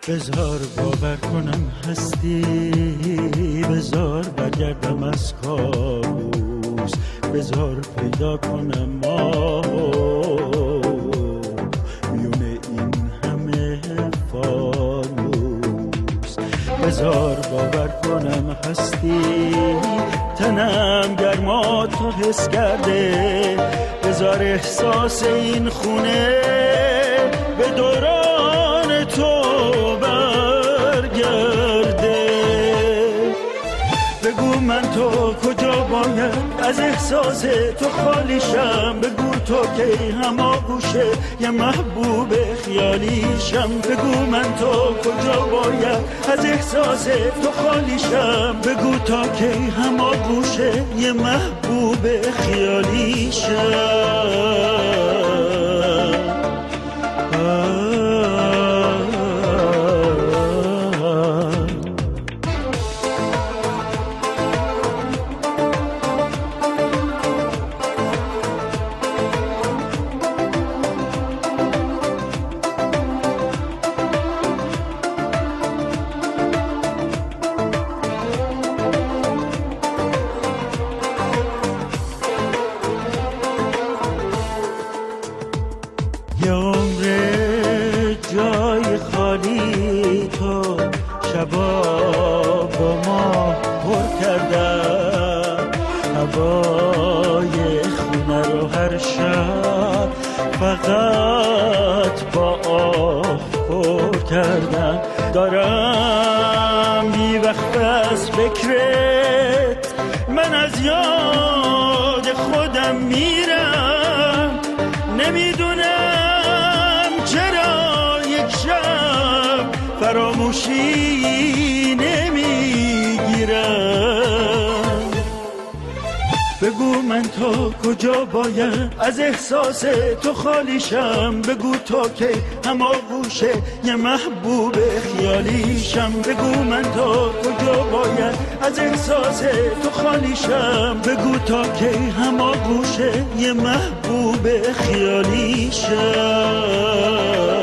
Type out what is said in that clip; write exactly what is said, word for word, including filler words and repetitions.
بذار باور کنم هستی، بذار برگردم از کابوس، بذار پیدا کنم ماهو میون این همه فانوس. بذار باور کنم هستی، تنم گرماتو حس کرده، بذار احساس این خونه به دوران تو برگرده. بگو من تو کجا باید از احساس تو خالیشم، بگو تو که هماغوشه یه محبوب خیالیشم. بگو من تو کجا باید از احساس تو خالیشم، بگو تا که هماغوشه یه محبوب خیالیشم. فقط با آه پر کردن دارم بی وقت از فکرت، من از یاد خودم میرم، نمیدونم چرا یک شب فراموشی نمیگیرم. بگو من تو کجا باید از احساس تو خالیشم، بگو تو که هماغوشه یه محبوب خیالیشم. بگو من تو کجا باید از احساس تو خالیشم، بگو تا که هماغوشه یه محبوب خیالیشم.